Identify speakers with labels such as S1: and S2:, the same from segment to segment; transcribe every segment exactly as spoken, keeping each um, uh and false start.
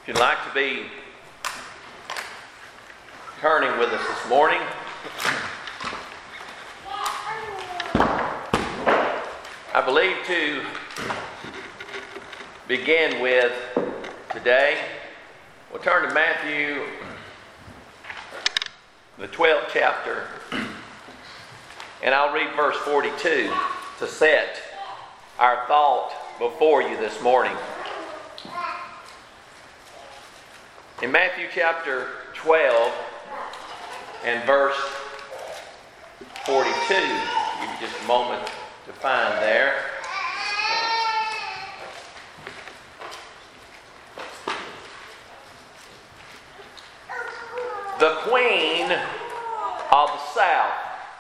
S1: If you'd like to be turning with us this morning, I believe to begin with today, we'll turn to Matthew, the twelfth chapter, and I'll read verse forty-two to set our thought before you this morning. In Matthew chapter twelve and verse forty-two, give you just a moment to find there. The queen of the south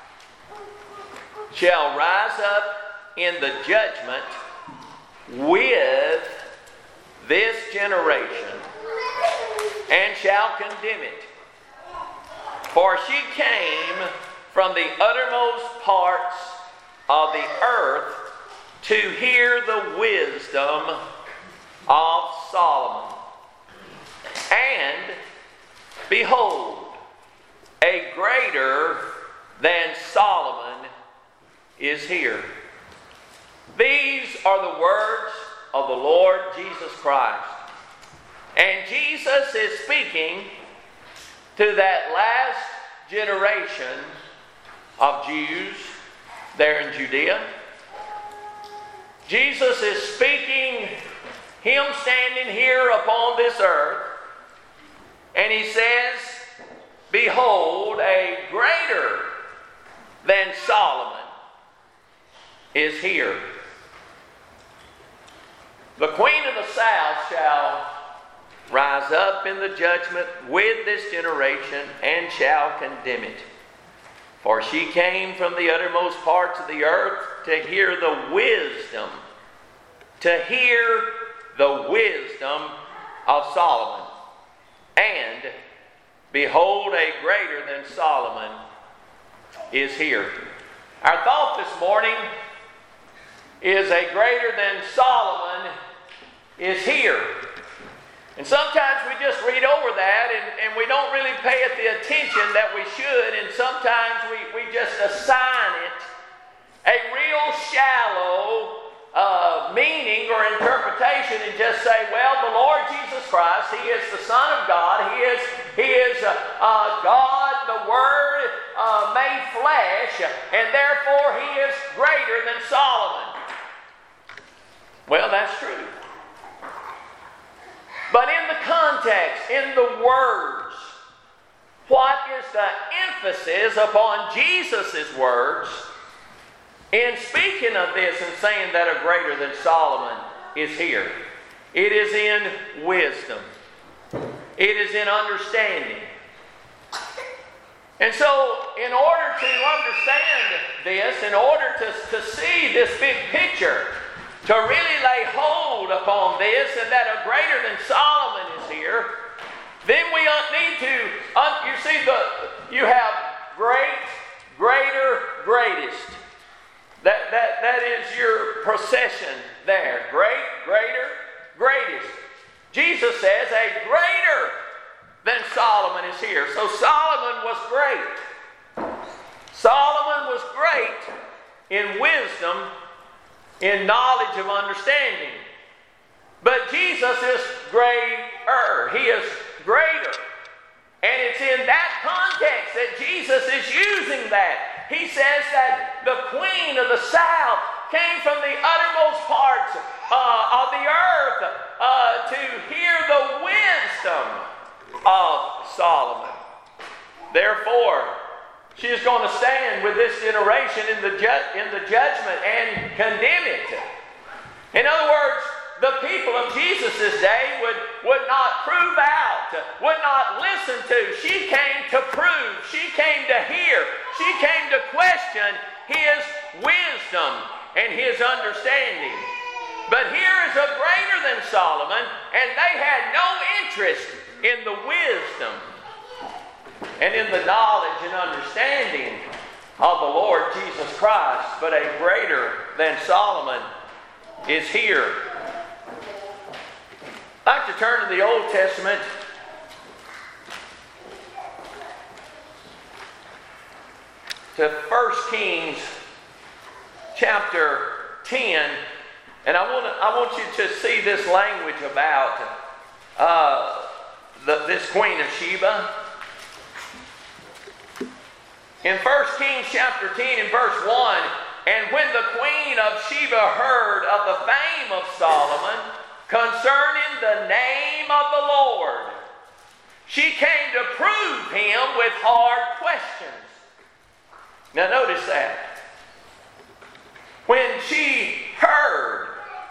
S1: shall rise up in the judgment with this generation, and shall condemn it. For she came from the uttermost parts of the earth to hear the wisdom of Solomon. And behold, a greater than Solomon is here. These are the words of the Lord Jesus Christ. And Jesus is speaking to that last generation of Jews there in Judea. Jesus is speaking, him standing here upon this earth, and he says, behold, a greater than Solomon is here. The queen of the south shall rise up in the judgment with this generation, and shall condemn it. For she came from the uttermost parts of the earth to hear the wisdom, to hear the wisdom of Solomon. And behold, a greater than Solomon is here. Our thought this morning is a greater than Solomon is here. And sometimes we just read over that and, and we don't really pay it the attention that we should, and sometimes we, we just assign it a real shallow uh, meaning or interpretation and just say, well, the Lord Jesus Christ, He is the Son of God, He is, he is uh, uh, God, the Word uh, made flesh, and therefore He is greater than Solomon. Well, that's true. But in the context, in the words, what is the emphasis upon Jesus' words in speaking of this and saying that a greater than Solomon is here? It is in wisdom. It is in understanding. And so, in order to understand this, in order to, to see this big picture, to really lay hold upon this and that a greater than Solomon is here, then we need to, uh, you see, the you have great, greater, greatest. That, that, that is your procession there. Great, greater, greatest. Jesus says a greater than Solomon is here. So Solomon was great. Solomon was great in wisdom, in knowledge of understanding. But Jesus is greater. He is greater. And it's in that context that Jesus is using that. He says that the queen of the south came from the uttermost parts uh, of the earth uh, to hear the wisdom of Solomon. Therefore, she is going to stand with this generation in the ju- in the judgment and condemn it. In other words, the people of Jesus' day would, would not prove out, would not listen to. She came to prove. She came to hear. She came to question His wisdom and His understanding. But here is a greater than Solomon, and they had no interest in the wisdom and in the knowledge and understanding of the Lord Jesus Christ, but a greater than Solomon is here. I'd like to turn to the Old Testament. To First Kings chapter ten. And I want to, I want you to see this language about uh, the, this Queen of Sheba. In First Kings chapter ten and verse one, and when the Queen of Sheba heard of the fame of Solomon concerning the name of the Lord, she came to prove him with hard questions. Now notice that. When she heard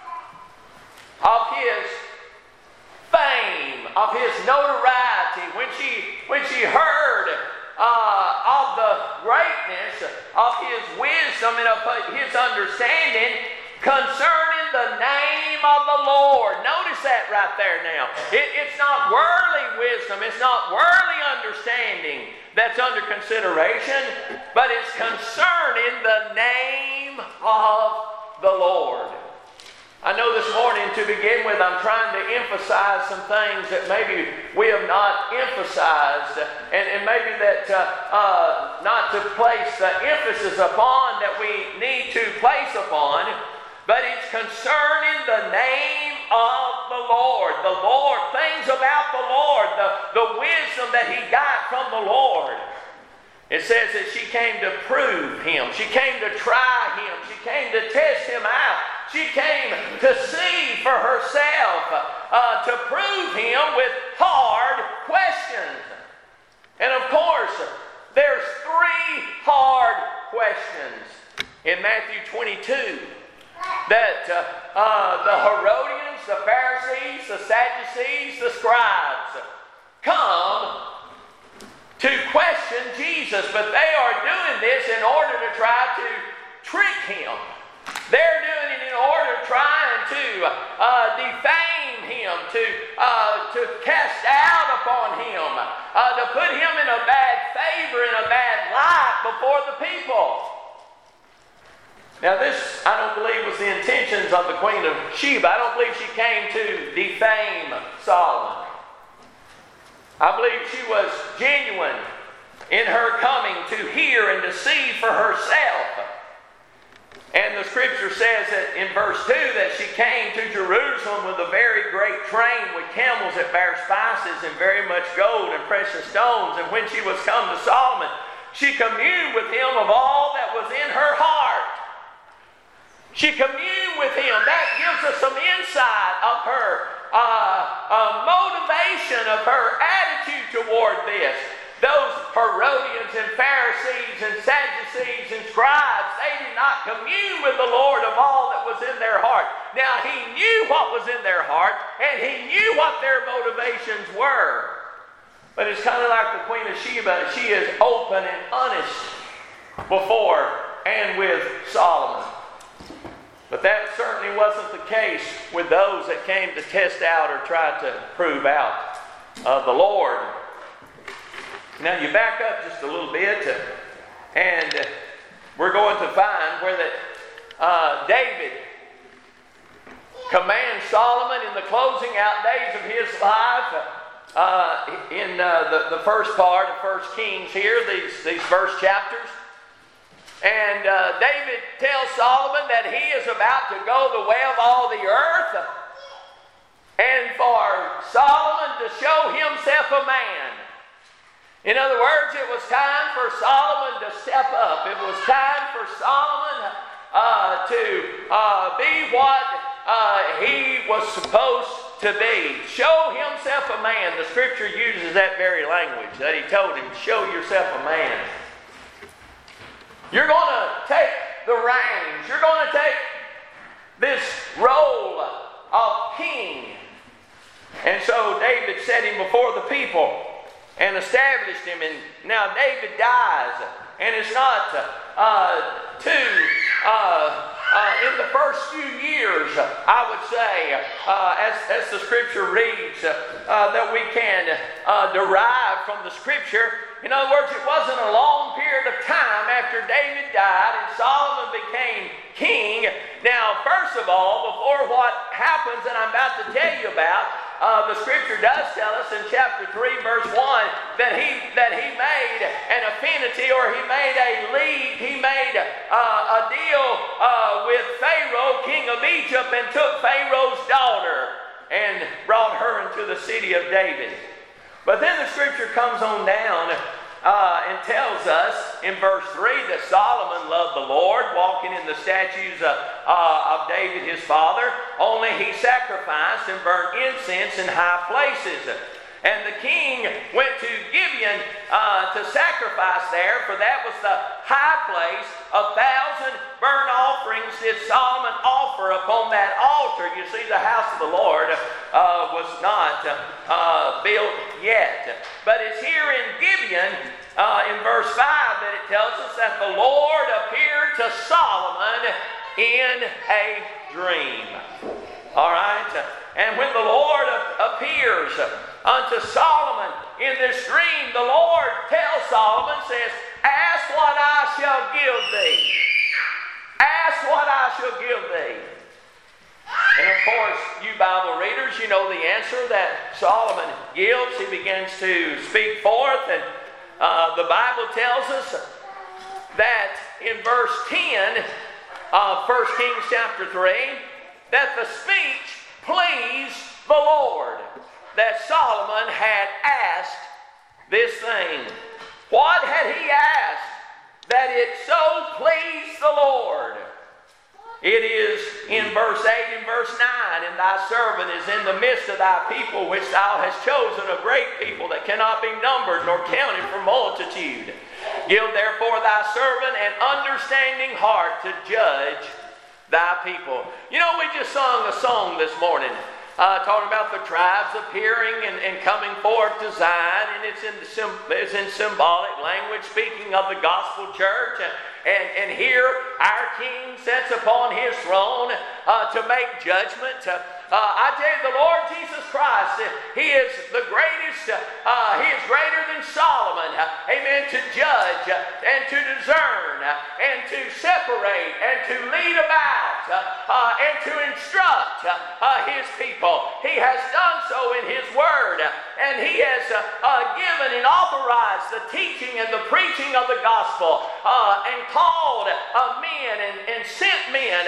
S1: of his fame, of his notoriety, when she, when she heard uh, of the greatness of his wisdom and of his understanding concerning the name of the Lord. Notice that right there now. It, it's not worldly wisdom, it's not worldly understanding that's under consideration, but it's concerning the name of the Lord. I know this morning to begin with I'm trying to emphasize some things that maybe we have not emphasized, and, and maybe that uh, uh, not to place the emphasis upon that we need to place upon, but it's concerning the name of the Lord. The Lord, things about the Lord, the, the wisdom that he got from the Lord. It says that she came to prove him. She came to try him. She came to test him out. She came to see for herself, uh, to prove him with hard questions. And of course, there's three hard questions in Matthew twenty-two that uh, uh, the Herodians, the Pharisees, the Sadducees, the scribes come to question Jesus, but they are doing this in order to try to trick him. They're doing it in order trying to uh, defame him, to, uh, to cast out upon him, uh, to put him in a bad favor, in a bad light before the people. Now this, I don't believe, was the intentions of the Queen of Sheba. I don't believe she came to defame Solomon. I believe she was genuine in her coming to hear and to see for herself. And the scripture says that in verse two that she came to Jerusalem with a very great train with camels that bear spices and very much gold and precious stones. And when she was come to Solomon, she communed with him of all that was in her heart. She communed with him. That gives us some insight of her uh, uh, motivation, of her attitude toward this. Those Herodians and Pharisees and Sadducees and scribes, they did not commune with the Lord of all that was in their heart. Now, he knew what was in their heart, and he knew what their motivations were. But it's kind of like the Queen of Sheba. She is open and honest before and with Solomon. But that certainly wasn't the case with those that came to test out or try to prove out of the Lord. Now you back up just a little bit, and we're going to find where that uh, David commands Solomon in the closing out days of his life, uh, in uh, the, the first part of First Kings here, these, these first chapters. And uh, David tells Solomon that he is about to go the way of all the earth, and for Solomon to show himself a man. In other words, it was time for Solomon to step up. It was time for Solomon uh, to uh, be what uh, he was supposed to be. Show himself a man. The scripture uses that very language, that he told him, show yourself a man. You're going to take the reins. You're going to take this role of king. And so David set him before the people and established him. And now David dies. And it's not uh, too, uh, uh, in the first few years, I would say, uh, as, as the scripture reads, uh, that we can uh, derive from the scripture. In other words, it wasn't a long period of time after David died and Solomon became king. Now, first of all, before what happens that I'm about to tell you about, uh, the Scripture does tell us in chapter three, verse one, that he that he made an affinity, or he made a league, he made uh, a deal uh, with Pharaoh, king of Egypt, and took Pharaoh's daughter and brought her into the city of David. But then the Scripture comes on down Uh, and tells us in verse three that Solomon loved the Lord, walking in the statutes uh, uh, of David his father, only he sacrificed and burnt incense in high places. And the king went to Gibeon uh, to sacrifice there, for that was the high place. A thousand burnt offerings did Solomon offer upon that altar. You see, the house of the Lord uh, was not uh, built yet. But it's here in Gibeon, uh, in verse five, that it tells us that the Lord appeared to Solomon in a dream. All right? And when the Lord appears unto Solomon in this dream, the Lord tells Solomon, says, ask what I shall give thee. Ask what I shall give thee. And of course, you Bible readers, you know the answer that Solomon gives. He begins to speak forth, and uh, the Bible tells us that in verse ten of First Kings chapter three, that the speech pleased the Lord, that Solomon had asked this thing. What had he asked that it so pleased the Lord? It is in verse eight and verse nine, and thy servant is in the midst of thy people, which thou hast chosen, a great people that cannot be numbered nor counted for multitude. Give therefore thy servant an understanding heart to judge thy people. You know, we just sung a song this morning uh, talking about the tribes appearing and, and coming forth to Zion, and it's in, the, it's in symbolic language, speaking of the gospel church. And, and, and here our King sits upon his throne uh, to make judgment. Uh, I tell you, the Lord Jesus Christ, uh, he is the greatest, uh, he is greater than Solomon, uh, amen, to judge uh, and to discern uh, and to separate and to lead about uh, uh, and to instruct uh, uh, his people. He has done so in his word, uh, and he has uh, uh, given and authorized the teaching and the preaching of the gospel uh, and called uh, men and, and sent men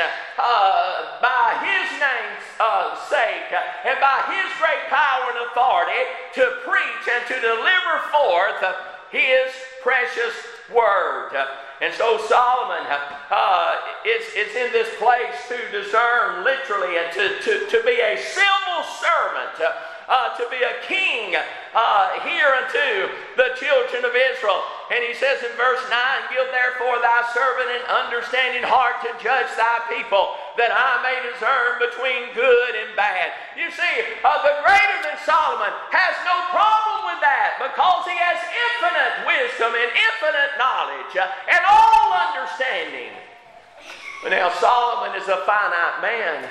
S1: uh, by his name's uh, sake uh, and by his great power and authority to preach and to deliver forth uh, his precious word. Uh, and so Solomon uh, is, is in this place to discern literally and to, to, to be a civil servant, uh, uh, to be a king uh, here unto the children of Israel. And he says in verse nine, give therefore thy servant an understanding heart to judge thy people, that I may discern between good and bad. You see, uh, the greater than Solomon has no problem with that, because he has infinite wisdom and infinite knowledge uh, and all understanding. But now Solomon is a finite man,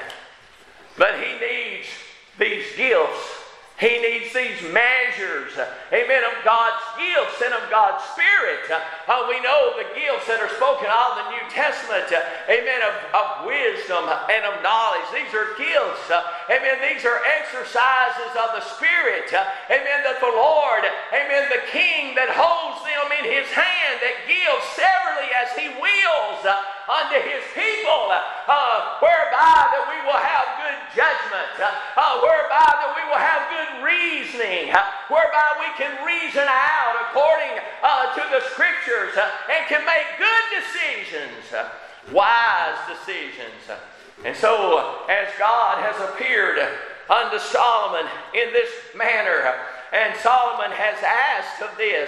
S1: but he needs these gifts. He needs these measures, amen, of God's gifts and of God's Spirit. Uh, we know the gifts that are spoken of in the New Testament, uh, amen, of, of wisdom and of knowledge. These are gifts, uh, amen, these are exercises of the Spirit, uh, amen, that the Lord, amen, the King that holds them in his hand, that gives severally as he wills uh, unto his people, uh, whereby that we will have good judgment, uh, uh, whereby that we will have good reasoning, uh, whereby we can reason out according uh, to the Scriptures uh, and can make good decisions, uh, wise decisions. And so, as God has appeared unto Solomon in this manner, and Solomon has asked of this,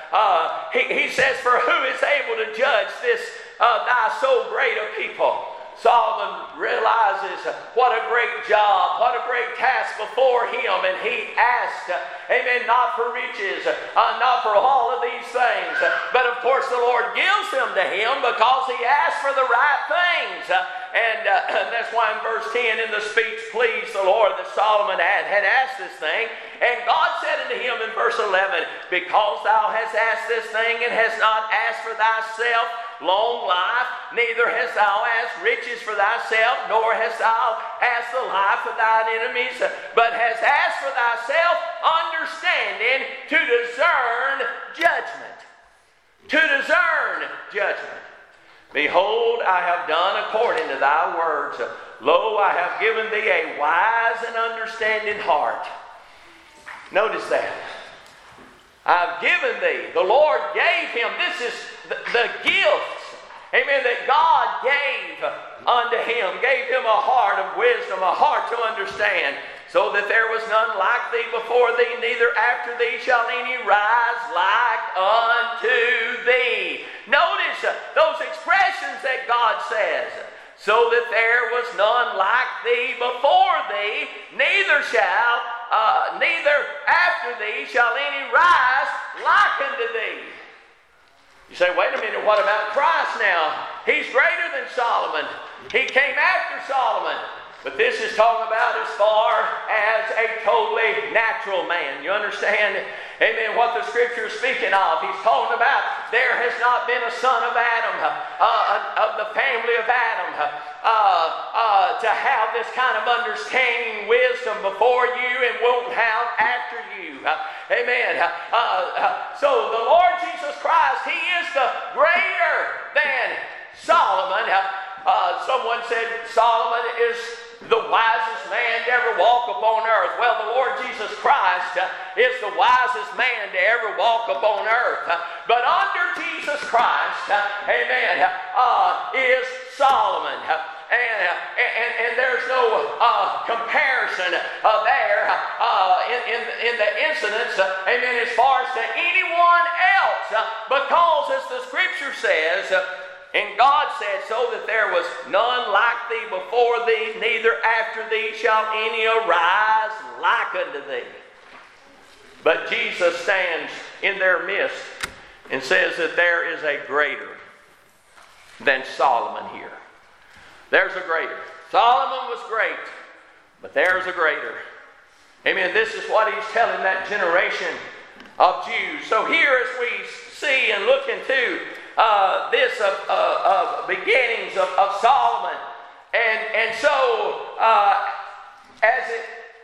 S1: uh, he, he says, for who is able to judge this uh, thy so great a people? Solomon realizes what a great job, what a great task before him, and he asked, amen, not for riches, uh, not for all of these things, but of course the Lord gives them to him because he asked for the right things. And uh, that's why in verse ten in the speech pleased the Lord that Solomon had, had asked this thing. And God said unto him in verse eleven, because thou hast asked this thing and hast not asked for thyself, long life, neither hast thou asked riches for thyself, nor hast thou asked the life of thine enemies, but hast asked for thyself understanding to discern judgment. To discern judgment. Behold, I have done according to thy words. Lo, I have given thee a wise and understanding heart. Notice that. I've given thee. The Lord gave him. This is the, the gifts, amen, that God gave unto him. Gave him a heart of wisdom, a heart to understand. So that there was none like thee before thee, neither after thee shall any rise like unto thee. Notice uh, those expressions that God says. So that there was none like thee before thee, neither shall, uh, neither after thee shall any rise like unto thee. You say, wait a minute, what about Christ now? He's greater than Solomon. He came after Solomon. But this is talking about as far as a totally natural man. You understand? Amen. What the Scripture is speaking of. He's talking about there has not been a son of Adam, uh, of the family of Adam, uh, uh, to have this kind of understanding, wisdom before you and won't have after you. Uh, amen. Uh, uh, so the Lord Jesus Christ, He is the greater than Solomon. Uh, uh, someone said Solomon is the wisest man to ever walk upon earth. Well, the Lord Jesus Christ uh, is the wisest man to ever walk upon earth. Uh, but under Jesus Christ, uh, amen, uh, is Solomon. Uh, and, uh, and, and there's no uh, comparison uh, there uh, in, in, in the incidents, uh, amen, as far as to anyone else. Uh, because as the Scripture says, uh, and God said, so that there was none like thee before thee, neither after thee shall any arise like unto thee. But Jesus stands in their midst and says that there is a greater than Solomon here. There's a greater. Solomon was great, but there's a greater. Amen. This is what he's telling that generation of Jews. So here as we see and look into Uh, this of uh, uh, beginnings of, of Solomon. And, and so, uh, as it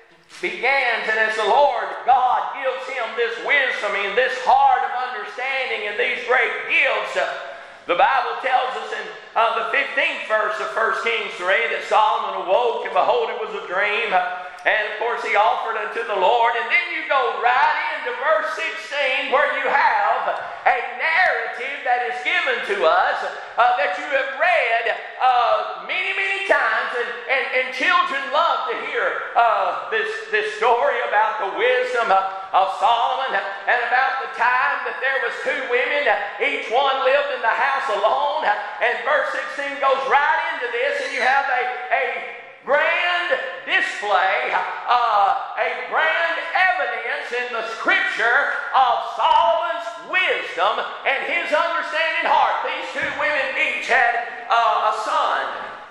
S1: begins and as the Lord God gives him this wisdom and this heart of understanding and these great gifts, uh, the Bible tells us in uh, the fifteenth verse of First Kings three that Solomon awoke and behold it was a dream. Uh, and of course he offered unto the Lord. And then you go right into verse sixteen where you have a narrative that is given to us uh, that you have read uh, many, many times. And, and, and children love to hear uh, this, this story about the wisdom of, of Solomon and about the time that there was two women. Each one lived in the house alone. And verse sixteen goes right into this, and you have a, a grand display, uh, a grand evidence in the Scripture of Solomon's wisdom and his understanding heart. These two women each had uh, a son,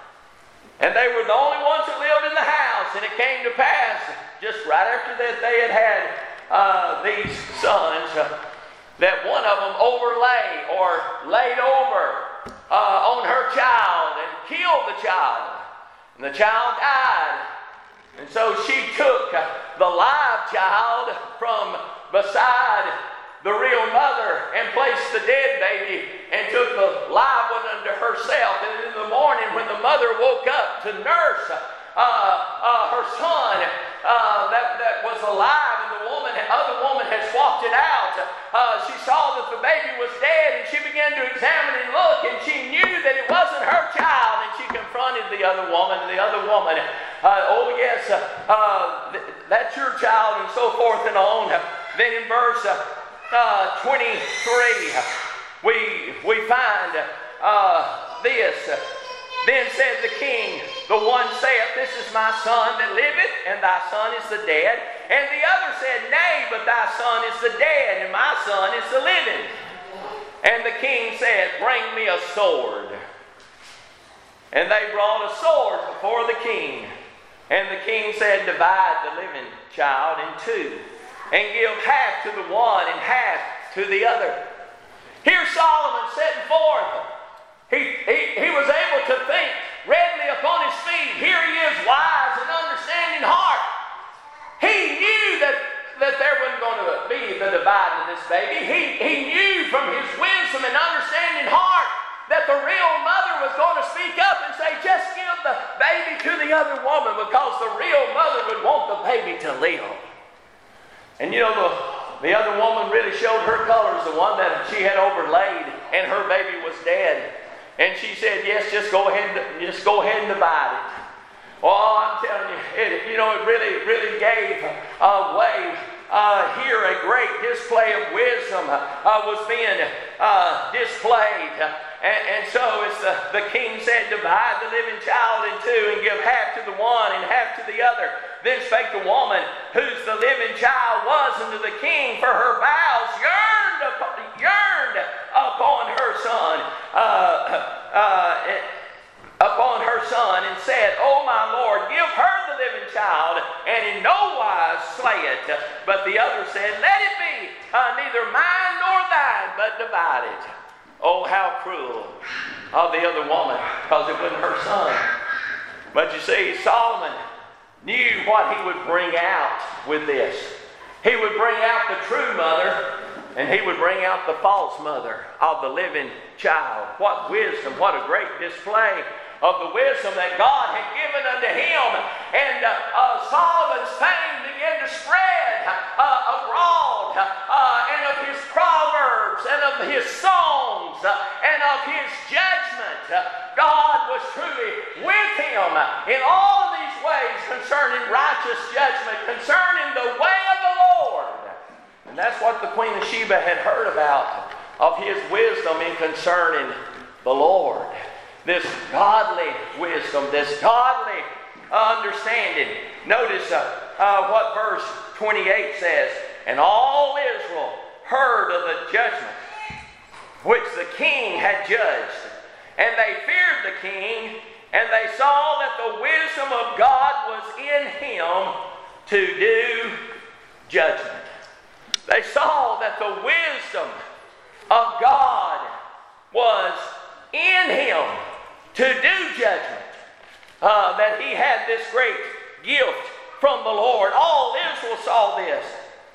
S1: and they were the only ones that lived in the house. And it came to pass, just right after that they had had uh, these sons, uh, that one of them overlay or laid over uh, on her child and killed the child. And the child died. And so she took the live child from beside the real mother and placed the dead baby and took the live one unto herself. And in the morning when the mother woke up to nurse uh, uh, her son uh, that, that was alive, and the woman, other woman had swapped it out, uh, she saw that the baby was dead, and she began to examine and look, and she knew that it wasn't her child, and she confronted the other woman, and the other woman, uh, oh yes, uh, uh, th- that's your child, and so forth and on. Then in verse uh, uh, twenty-three, we, we find uh, this. Then said the king, the one saith, this is my son that liveth, and thy son is the dead. And the other said, nay, but thy son is the dead, and my son is the living. And the king said, bring me a sword. And they brought a sword before the king. And the king said, divide the living child in two, and give half to the one and half to the other. Here's Solomon setting forth He, he, he was able to think readily upon his feet. Here he is, wise and understanding heart. He knew that, that there wasn't going to be the divide in this baby. He, he knew from his wisdom and understanding heart that the real mother was going to speak up and say, just give the baby to the other woman, because the real mother would want the baby to live. And you know, the, the other woman really showed her colors, the one that she had overlaid, and her baby was dead. And she said, yes, just go ahead and, just go ahead and divide it. Oh, I'm telling you, it, you know, it really, really gave uh, way. Uh, here a great display of wisdom uh, was being uh, displayed. And, and so as the, the king said, divide the living child in two and give half to the one and half to the other. Then spake the woman, whose the living child was, unto the king, for her bowels yearned upon, yearned upon her son, uh, uh, upon her son, and said, O my Lord, give her the living child, and in no wise slay it. But the other said, let it be, uh, neither mine nor thine, but divide it. Oh, how cruel of the other woman, because it wasn't her son. But you see, Solomon knew what he would bring out with this. He would bring out the true mother, and he would bring out the false mother of the living child. What wisdom, what a great display of the wisdom that God had given unto him. And uh, uh, Solomon's fame began to spread uh, abroad, uh, and of his proverbs, and of his songs, uh, and of his judgment. Uh, God was truly with him in all of these ways concerning righteous judgment, concerning the way of the Lord. And that's what the Queen of Sheba had heard about, of his wisdom in concerning the Lord. This godly wisdom, this godly uh, understanding. Notice uh, uh, what verse twenty-eight says. And all Israel heard of the judgment which the king had judged. And they feared the king, and they saw that the wisdom of God was in him to do judgment. They saw that the wisdom of God was in him to do judgment. Uh, that he had this great gift from the Lord. All Israel saw this.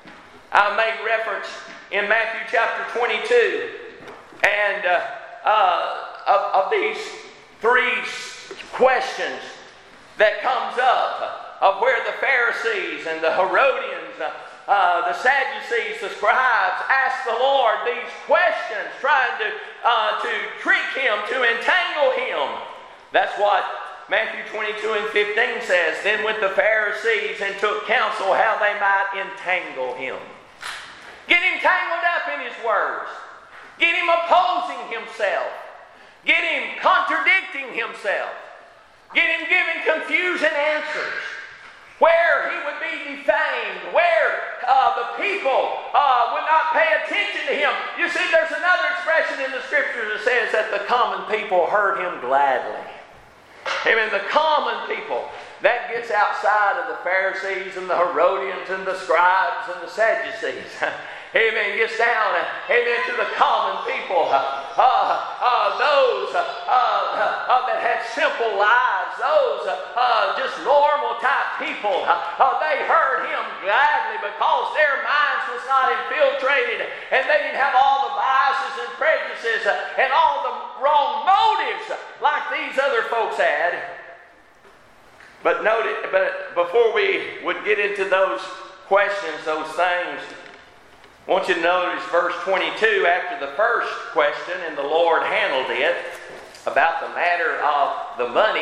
S1: I made reference in Matthew chapter twenty-two, and uh, uh, of, of these three questions that comes up, of where the Pharisees and the Herodians, uh, uh, the Sadducees, the scribes asked the Lord these questions, trying to uh, to trick him, to entangle him. That's what Matthew twenty-two and fifteen says. Then went the Pharisees and took counsel how they might entangle him. Get him tangled up in his words. Get him opposing himself. Get him contradicting himself. Get him giving confusing answers. Where he would be defamed. Where uh, the people uh, would not pay attention to him. You see, there's another expression in the Scriptures that says that the common people heard him gladly. Amen. The common people. That gets outside of the Pharisees and the Herodians and the scribes and the Sadducees. Amen. Gets down, amen, to the common people. Uh, uh, those uh, uh, that had simple lives. Those uh, just normal type people. Uh, they heard him gladly because their minds was not infiltrated, and they didn't have all the biases and prejudices and all the wrong motives like these other folks had. But note it, but before we would get into those questions, those things, I want you to notice verse twenty-two, after the first question, and the Lord handled it, about the matter of the money.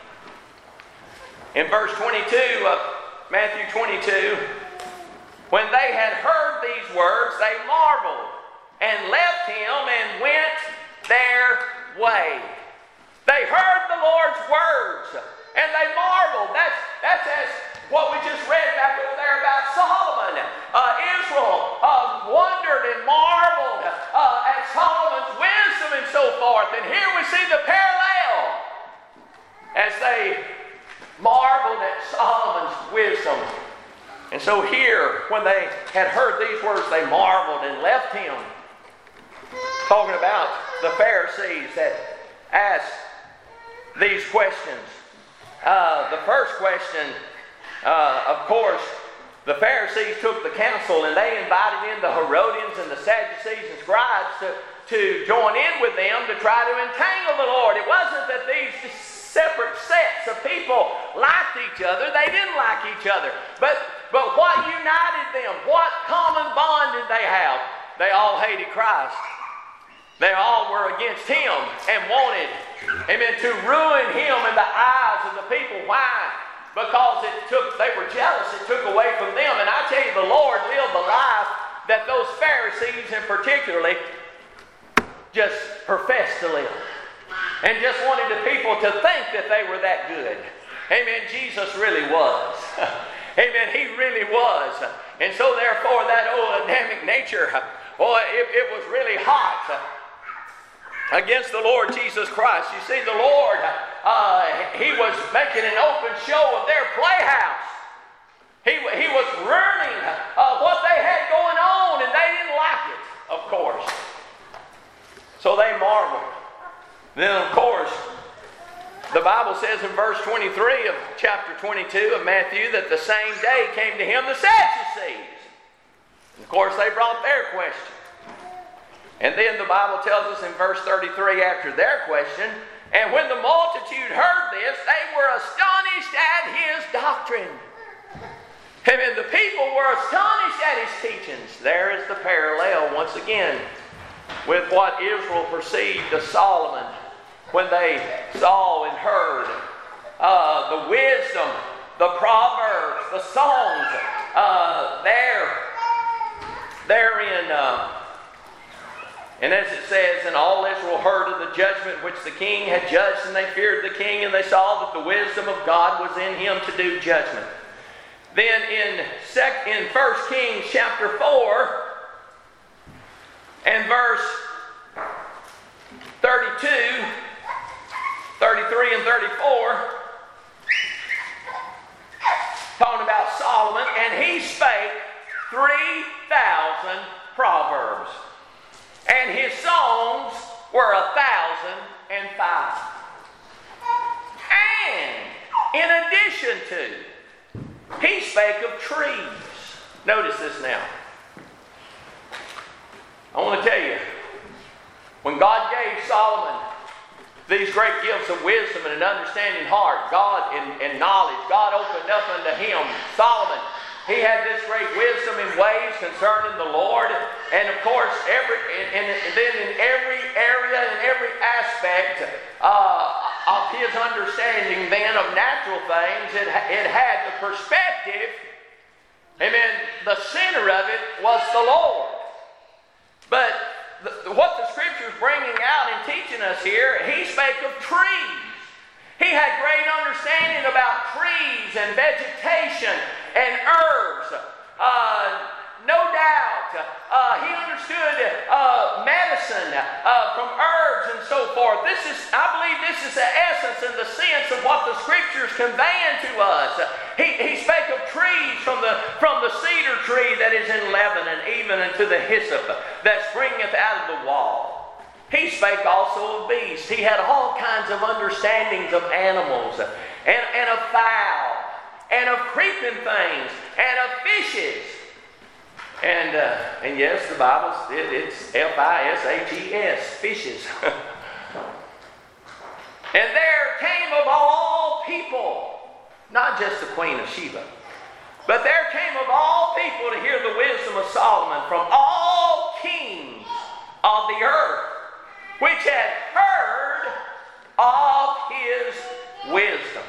S1: In verse twenty-two of Matthew twenty-two, when they had heard these words, they marveled, and left him, and went their way. They heard the Lord's words, and they marveled. That's, that's as what we just read back over there about Solomon. Uh, Israel uh, wondered and marveled uh, at Solomon's wisdom and so forth. And here we see the parallel as they marveled at Solomon's wisdom. And so here, when they had heard these words, they marveled and left him. Talking about the Pharisees that asked these questions. Uh, the first question, uh, of course, the Pharisees took the council and they invited in the Herodians and the Sadducees and scribes to, to join in with them to try to entangle the Lord. It wasn't that these separate sets of people liked each other. They didn't like each other. But, but what united them? What common bond did they have? They all hated Christ. They all were against Him and wanted, amen, to ruin Him in the eyes of the people. Why? Because it took, they were jealous. It took away from them. And I tell you, the Lord lived the life that those Pharisees in particularly just professed to live. And just wanted the people to think that they were that good. Amen. Jesus really was. Amen. He really was. And so therefore that old Adamic nature, boy, it, it was really hot against the Lord Jesus Christ. You see, the Lord, uh, He was making an open show of their playhouse. He, he was ruining uh, what they had going on, and they didn't like it, of course. So they marveled. Then, of course, the Bible says in verse twenty-three of chapter twenty-two of Matthew that the same day came to Him the Sadducees. And of course, they brought their question. And then the Bible tells us in verse thirty-three after their question, and when the multitude heard this, they were astonished at His doctrine. Amen. The people were astonished at His teachings. There is the parallel once again with what Israel perceived of Solomon when they saw and heard uh, the wisdom, the proverbs, the songs uh, there, therein. Uh, And as it says, and all Israel heard of the judgment which the king had judged, and they feared the king, and they saw that the wisdom of God was in him to do judgment. Then in, sec- in First Kings chapter four, and verse thirty-two, thirty-three and thirty-four, talking about Solomon, and he spake three thousand proverbs. And his songs were a thousand and five. And in addition to, he spake of trees. Notice this now. I want to tell you, when God gave Solomon these great gifts of wisdom and an understanding heart, God and, and knowledge, God opened up unto him, Solomon, he had this great wisdom in ways concerning the Lord. And of course, every and, and then in every area and every aspect uh, of his understanding then of natural things, it, it had the perspective, amen, the center of it was the Lord. But the, what the Scripture is bringing out and teaching us here, he spake of trees. He had great understanding about trees and vegetation and herbs. Uh, no doubt. Uh, he understood uh, medicine uh, from herbs and so forth. This is, I believe this is the essence and the sense of what the Scriptures conveying to us. He, he spake of trees from the, from the cedar tree that is in Lebanon, even unto the hyssop that springeth out of the wall. He spake also of beasts. He had all kinds of understandings of animals and, and of fowl and of creeping things and of fishes. And uh, and yes, the Bible, it, it's F I S H E S, fishes. And there came of all people, not just the Queen of Sheba, but there came of all people to hear the wisdom of Solomon from all kings of the earth, which had heard of his wisdom.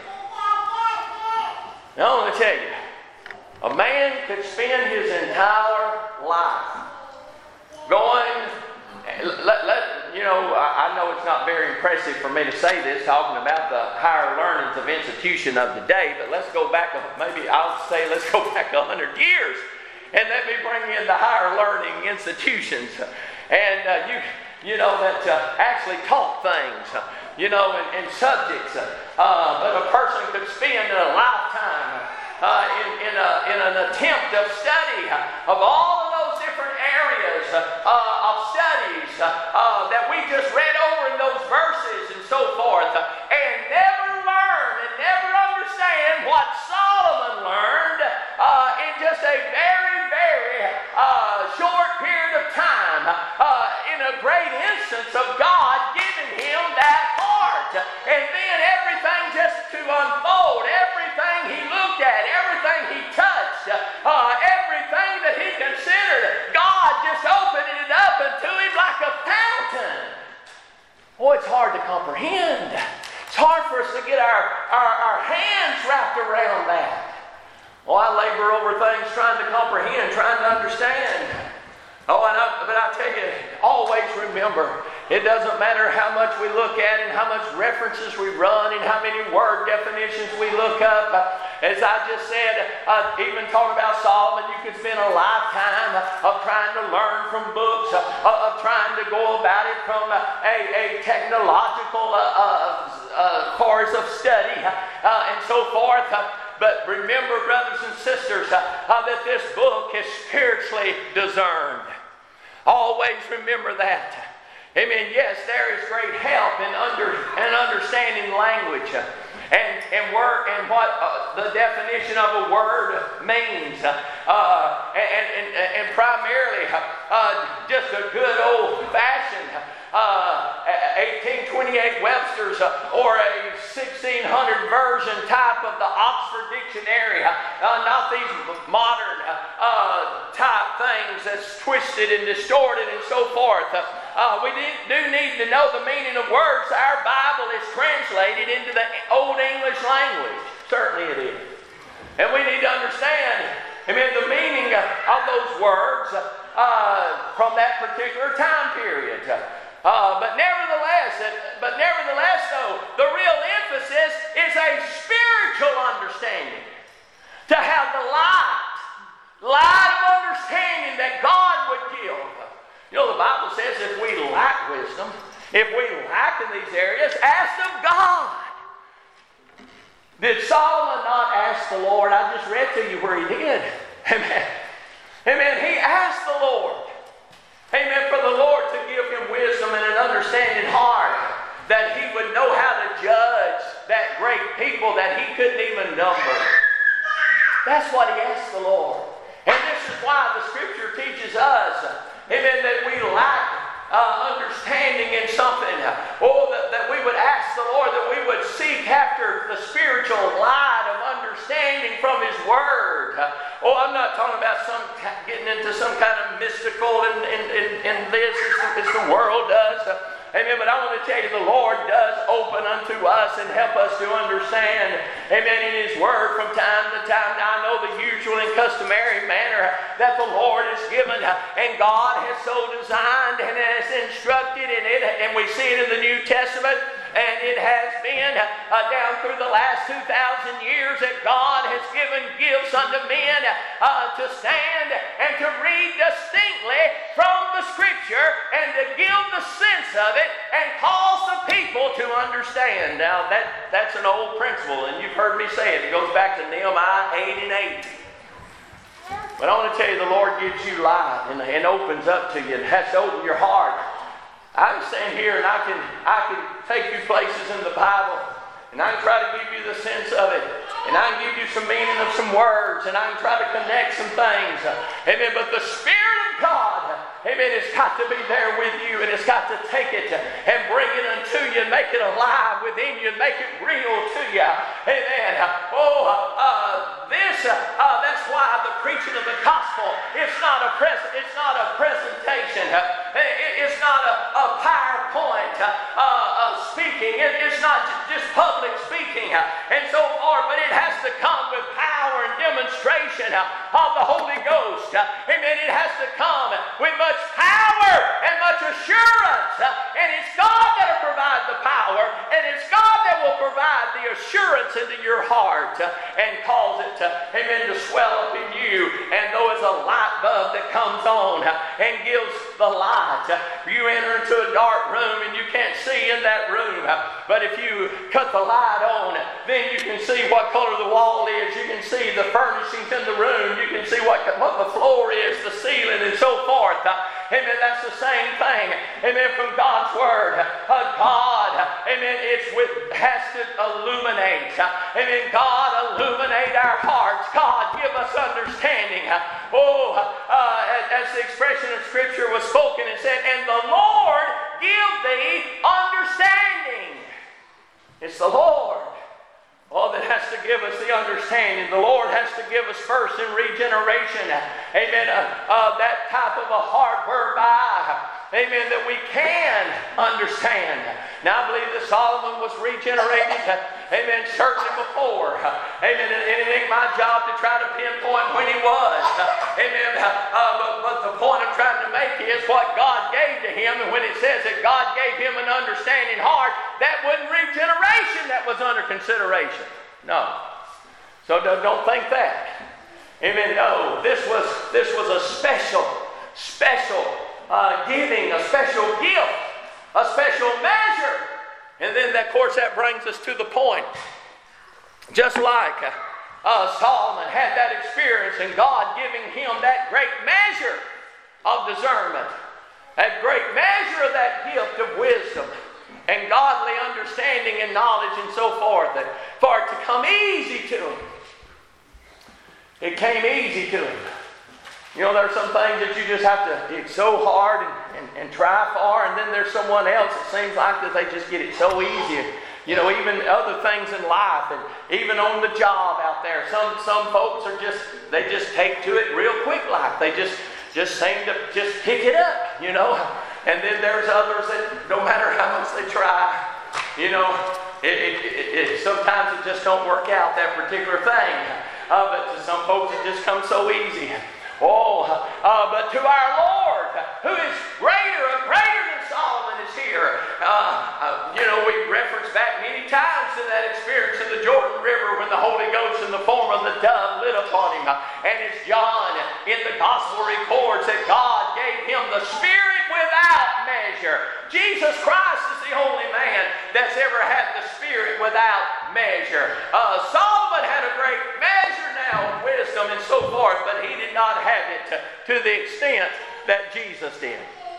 S1: Now I want to tell you, a man could spend his entire life going, let, let, you know, I, I know it's not very impressive for me to say this, talking about the higher learnings of institution of the day, but let's go back, maybe I'll say let's go back a hundred years, and let me bring in the higher learning institutions. And uh, you... you know, that uh, actually taught things, uh, you know, and, and subjects. Uh, uh, but a person could spend a lifetime uh, in, in, a, in an attempt of study uh, of all of those different areas uh, uh, of studies uh, uh, that we just read over in those verses and so Oh, I labor over things trying to comprehend, trying to understand. Oh, and I, but I tell you, always remember, it doesn't matter how much we look at and how much references we run and how many word definitions we look up. As I just said, uh, even talking about Solomon, you could spend a lifetime of trying to learn from books, uh, of trying to go about it from a, a technological uh, uh, uh, course of study uh, and so forth. Uh, But remember, brothers and sisters, uh, uh, that this book is spiritually discerned. Always remember that. Amen. Yes, there is great help in under and understanding language uh, and and word and what uh, the definition of a word means, uh, uh, and, and and primarily uh, uh, just a good old-fashioned Uh, eighteen twenty-eight Webster's uh, or a sixteen hundred version type of the Oxford Dictionary, uh, uh, not these modern uh, type things that's twisted and distorted and so forth. Uh, uh, we do need to know the meaning of words. Our Bible is translated into the Old English language. Certainly it is. And we need to understand, amen, the meaning of those words uh, from that particular time period. Uh, but nevertheless, but nevertheless, though, the real emphasis is a spiritual understanding. To have the light, light of understanding that God would give. You know, the Bible says if we lack wisdom, if we lack in these areas, ask of God. Did Solomon not ask the Lord? I just read to you where he did. Amen. Amen. He asked the Lord. Amen. For the Lord to give him wisdom and an understanding heart, that he would know how to judge that great people that he couldn't even number. That's what he asked the Lord. And this is why the Scripture teaches us, amen, that we lack uh, understanding in something. Oh, that, that we would ask the Lord, that we would seek after the spiritual light of understanding from His Word. Oh, I'm not talking about some getting into some kind of mystical and in, in, in this as the world does. Amen. But I want to tell you, the Lord does open unto us and help us to understand, amen, in His Word from time to time. Now, I know the usual and customary manner that the Lord has given, and God has so designed and has instructed in it, and we see it in the New Testament, and it has been uh, down through the last two thousand years that God has given gifts unto men uh, to stand and to read distinctly from the Scripture and to give the sense of it and cause the people to understand. Now, that, that's an old principle, and you've heard me say it. It goes back to Nehemiah eight and eight. But I want to tell you, the Lord gives you light and, and opens up to you and has to open your heart. I can stand here and I can I can take you places in the Bible, and I can try to give you the sense of it, and I can give you some meaning of some words, and I can try to connect some things. Amen. But the Spirit of God, amen, it's got to be there with you, and it's got to take it and bring it unto you and make it alive within you and make it real to you. Amen. Oh, uh, this, uh, that's why the preaching of the gospel, it's not a pres- it's not a presentation. It's not a, a PowerPoint uh, uh, speaking. It, it's not just public speaking and so forth, but it has to come with power and demonstration of the Holy Ghost. Amen. It has to come with much power and much assurance. And it's God that will provide the power, and it's God that will provide the assurance into your heart and cause it to, amen, to swell up in you. And though it's a light bulb that comes on and gives the light, you enter into a dark room and you can't see in that room. But if you cut the light on, then you can see what color the wall is. You can see the furnishings in the room. You can see what, what the floor is, the ceiling, and so forth. Amen. That's the same thing. Amen. From God's Word. Uh, God, amen, it's with, has to illuminate. Amen. God, illuminate our hearts. God, give us understanding. Oh, uh, as the expression of Scripture was spoken, it said, and the Lord give thee understanding. It's the Lord. Oh, that has to give us the understanding. The Lord has to give us first in regeneration. Amen. Uh, uh, that type of a heart whereby, amen, that we can understand. Now, I believe that Solomon was regenerated. Amen, certainly before. Amen, and it ain't my job to try to pinpoint when he was. Amen, uh, but, but the point I'm trying to make is what God gave to him, and when it says that God gave him an understanding heart, that wasn't regeneration that was under consideration. No. So don't think that. Amen, no. This was, this was a special, special uh, giving, a special gift, a special measure. And then, of course, that brings us to the point. Just like uh, Solomon had that experience and God giving him that great measure of discernment, that great measure of that gift of wisdom and godly understanding and knowledge and so forth, that for it to come easy to him. It came easy to him. You know, there are some things that you just have to dig so hard and, and, and try for, and then there's someone else, it seems like that they just get it so easy. You know, even other things in life, and even on the job out there, some some folks are just, they just take to it real quick like. They just, just seem to just pick it up, you know. And then there's others that no matter how much they try, you know, it, it, it, it sometimes it just don't work out, that particular thing. Uh, but to some folks it just comes so easy. Oh, uh, but to our Lord, who is greater and greater than Solomon, is here. Uh, uh, you know, we reference back many times to that experience in the Jordan River when the Holy Ghost in the form of the dove lit upon him. And as John in the Gospel records that God gave him the Spirit without measure. Jesus Christ is the only man that's ever had the Spirit without measure. Uh, Solomon had a great measure now of wisdom and so forth, but he did not have it to, to the extent that Jesus did.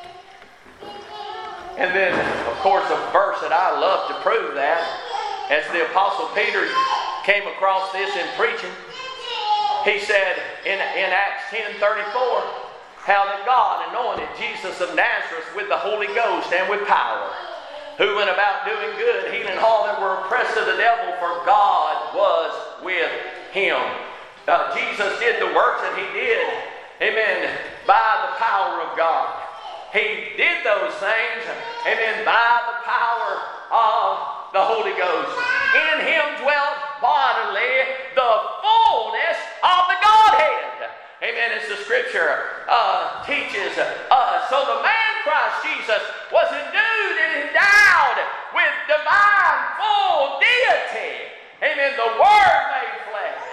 S1: And then, of course, a verse that I love to prove that, as the Apostle Peter came across this in preaching, he said in, in Acts ten thirty-four, how that God anointed Jesus of Nazareth with the Holy Ghost and with power, who went about doing good, healing all that were oppressed of the devil, for God was with him. Uh, Jesus did the works that he did, amen, by the power of God. He did those things, amen, by the power of the Holy Ghost. In him dwelt bodily the fullness of the Godhead. Amen, as the scripture uh, teaches us. So the man Christ Jesus was endued and endowed with divine full deity. Amen, the Word made flesh.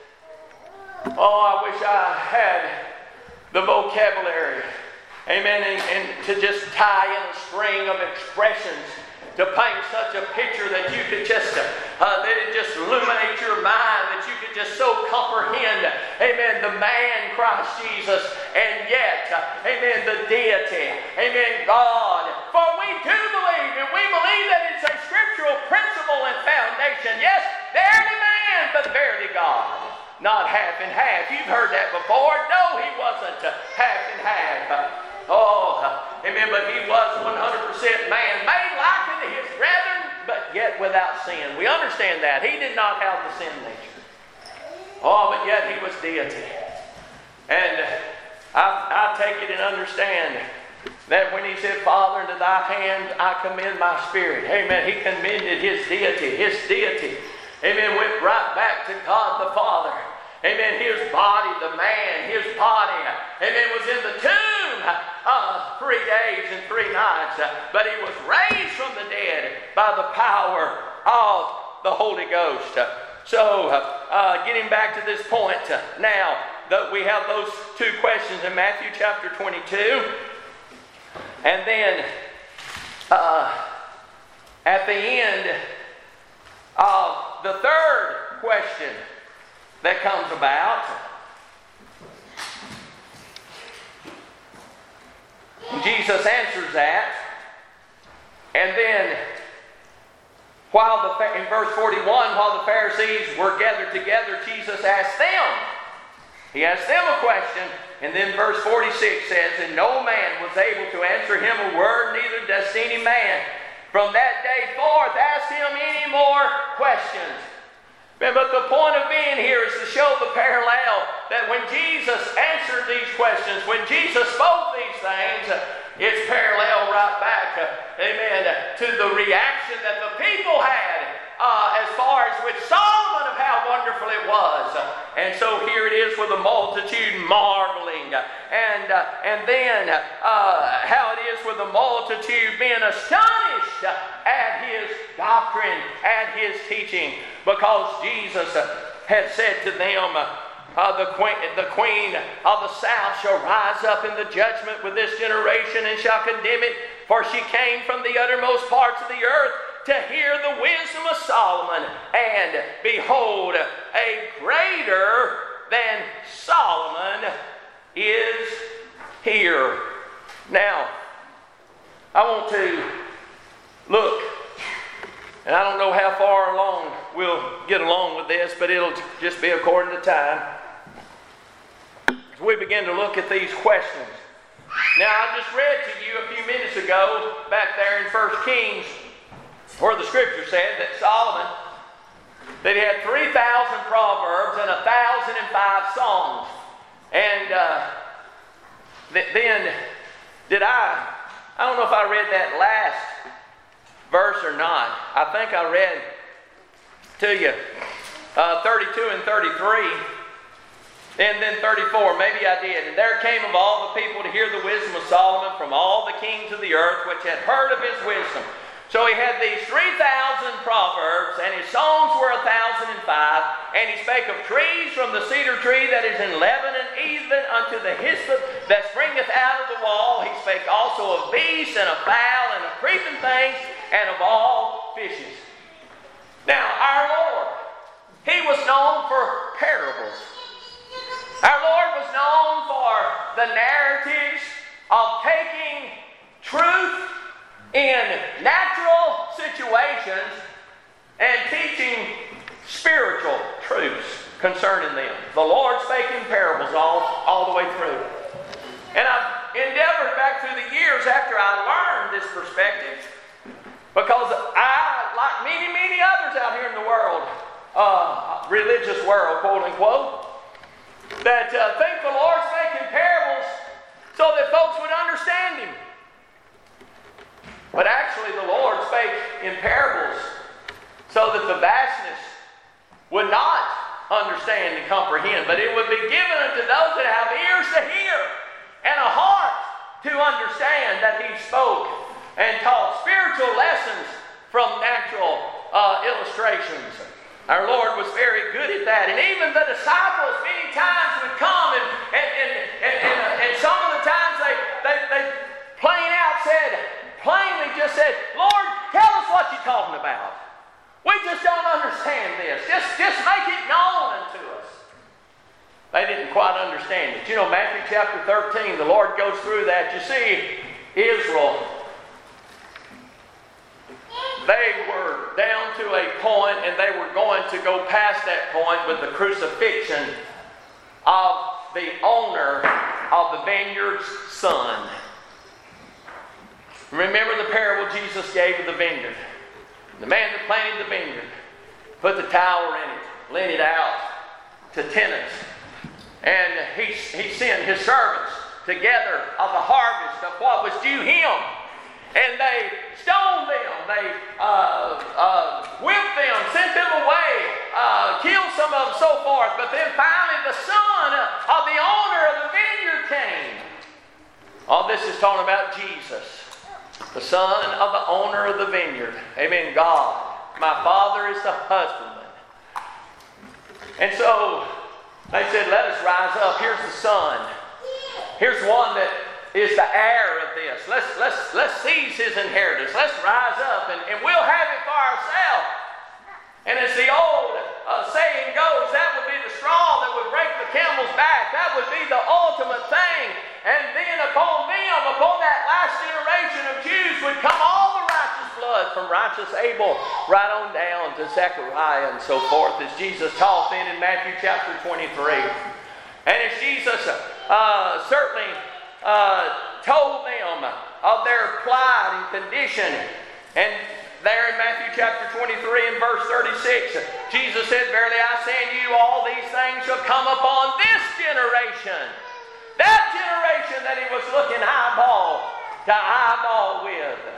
S1: Oh, I wish I had the vocabulary, amen, and, and to just tie in a string of expressions to paint such a picture that you could just, uh, that it just illuminate your mind, that you could just so comprehend, amen, the man Christ Jesus, and yet, uh, amen, the deity, amen, God. For we do believe, and we believe that it's a scriptural principle and foundation. Yes, verily man, but verily God. Not half and half. You've heard that before. No, he wasn't uh, half and half. Uh, oh, uh, amen, but he was one hundred percent man, made like unto his brethren, but yet without sin. We understand that. He did not have the sin nature. Oh, but yet he was deity. And I, I take it and understand that when he said, Father, into thy hand I commend my spirit. Amen. He commended his deity. His deity, amen, went right back to God the Father. Amen. His body, the man, his body, amen, was in the tomb uh, three days and three nights. Uh, but he was raised from the dead by the power of the Holy Ghost. Uh, so, uh, uh, getting back to this point uh, now, that we have those two questions in Matthew chapter twenty-two. And then, uh, at the end of the third question that comes about, Jesus answers that, and then while the in verse forty-one, while the Pharisees were gathered together, Jesus asked them. He asked them a question, and then verse forty-six says, and no man was able to answer him a word, neither does any man from that day forth ask him any more questions. But the point of being here is to show the parallel that when Jesus answered these questions, when Jesus spoke these things, it's parallel right back, amen, to the reaction that the people had uh, as far as with Solomon of how wonderful it was. And so here it is with the multitude marveling. And, uh, and then uh, how it is with the multitude being astonished at his doctrine, at his teaching, because Jesus had said to them, Uh, the, queen, the queen of the south shall rise up in the judgment with this generation and shall condemn it, for she came from the uttermost parts of the earth to hear the wisdom of Solomon. And behold, a greater than Solomon is here. Now, I want to look, and I don't know how far along we'll get along with this, but it'll just be according to time. As we begin to look at these questions. Now, I just read to you a few minutes ago, back there in First Kings, where the scripture said that Solomon, that he had three thousand proverbs and one thousand five songs. And uh, th- then, did I, I don't know if I read that last verse or not. I think I read to you uh, thirty-two and thirty-three. And then thirty-four, maybe I did. And there came of all the people to hear the wisdom of Solomon from all the kings of the earth, which had heard of his wisdom. So he had these three thousand proverbs, and his songs were one thousand five. And he spake of trees, from the cedar tree that is in Lebanon, even unto the hyssop that springeth out of the wall. He spake also of beasts, and of fowl, and of creeping things, and of all fishes. Now, our Lord, he was known for parables. Our Lord was known for the narratives of taking truth in natural situations and teaching spiritual truths concerning them. The Lord spake in parables all, all the way through. And I've endeavored back through the years after I learned this perspective, because I, like many, many others out here in the world, uh, religious world, quote unquote, that uh, think the Lord spake in parables so that folks would understand Him. But actually the Lord spake in parables so that the vastness would not understand and comprehend, but it would be given unto those that have ears to hear and a heart to understand that He spoke and taught spiritual lessons from natural uh, illustrations. Our Lord was very good at that. And even the disciples many times would come and, and, and, and, and, uh, and some of the times they, they, they plain out said, plainly just said, Lord, tell us what you're talking about. We just don't understand this. Just, just make it known unto us. They didn't quite understand it. You know, Matthew chapter thirteen, the Lord goes through that. You see, Israel, they were down to a point, and they were going to go past that point with the crucifixion of the owner of the vineyard's son. Remember the parable Jesus gave of the vineyard. The man that planted the vineyard put the tower in it, lent it out to tenants. And he, he sent his servants together of the harvest of what was due him. And they stoned them, they uh, uh, whipped them, sent them away, uh, killed some of them, so forth. But then finally the son of the owner of the vineyard came. All this is talking about Jesus, the son of the owner of the vineyard. Amen. God, my Father is the husbandman. And so they said, let us rise up. Here's the son. Here's one that is the heir of this. Let's let's let's seize his inheritance. Let's rise up and, and we'll have it for ourselves. And as the old uh, saying goes, that would be the straw that would break the camel's back. That would be the ultimate thing. And then upon them, upon that last generation of Jews, would come all the righteous blood from righteous Abel right on down to Zechariah and so forth, as Jesus taught then in Matthew chapter twenty-three. And as Jesus uh, certainly Uh, told them of their plight and condition. And there in Matthew chapter twenty-three and verse thirty-six, Jesus said, verily I say unto you, all these things shall come upon this generation. That generation that he was looking eyeball to eyeball with.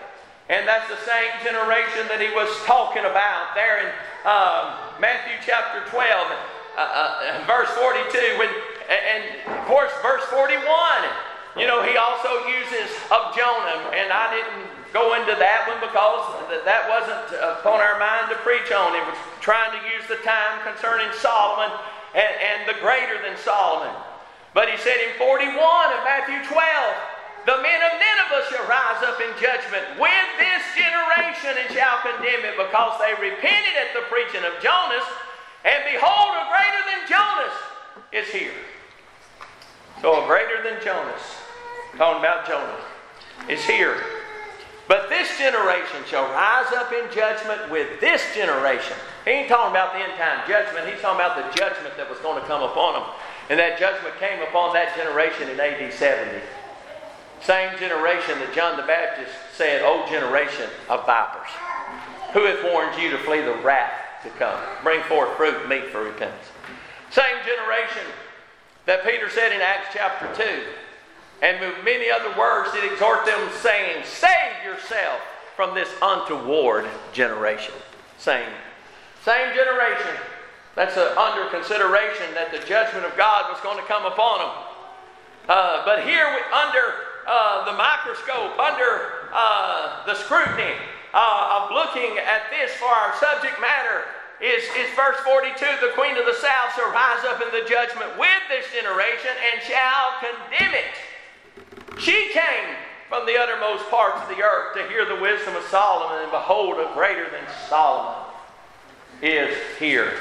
S1: And that's the same generation that he was talking about there in um, Matthew chapter twelve, uh, uh, verse forty-two. When, and of course, verse forty-one, you know, he also uses of Jonah. And I didn't go into that one because that wasn't upon our mind to preach on. It was trying to use the time concerning Solomon and, and the greater than Solomon. But he said in forty-one of Matthew twelve, the men of Nineveh shall rise up in judgment with this generation and shall condemn it, because they repented at the preaching of Jonas, and behold, a greater than Jonas is here. So a greater than Jonas, talking about Jonah, is here. But this generation shall rise up in judgment with this generation. He ain't talking about the end time judgment. He's talking about the judgment that was going to come upon them. And that judgment came upon that generation in A D seventy. Same generation that John the Baptist said, O generation of vipers, who hath warned you to flee the wrath to come? Bring forth fruit meet for repentance. Same generation that Peter said in Acts chapter two, and with many other words did exhort them, saying, save yourself from this untoward generation. Same. Same generation. That's a, under consideration that the judgment of God was going to come upon them. Uh, but here we, under uh, the microscope, under uh, the scrutiny uh, of looking at this for our subject matter, is, is verse forty-two, the queen of the south shall rise up in the judgment with this generation and shall condemn it. She came from the uttermost parts of the earth to hear the wisdom of Solomon, and behold, a greater than Solomon is here.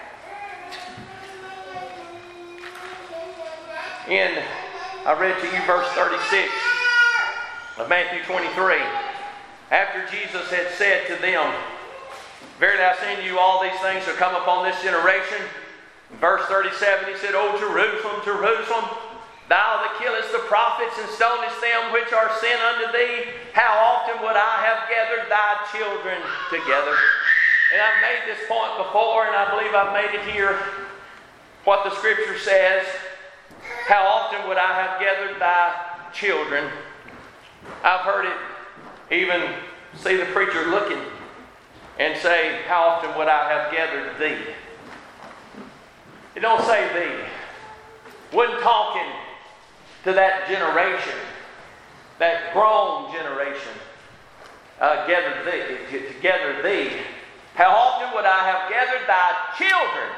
S1: In, I read to you verse thirty-six of Matthew twenty-three. After Jesus had said to them, verily I say unto you, all these things shall come upon this generation. In verse thirty-seven, he said, O Jerusalem, Jerusalem, thou that killest the prophets and stonest them which are sent unto thee, how often would I have gathered thy children together? And I've made this point before, and I believe I've made it here. What the Scripture says, how often would I have gathered thy children? I've heard it even see the preacher looking and say, how often would I have gathered thee? It don't say thee. Wasn't talking to that generation, that grown generation, uh, gathered thee, to, to gather thee. How often would I have gathered thy children?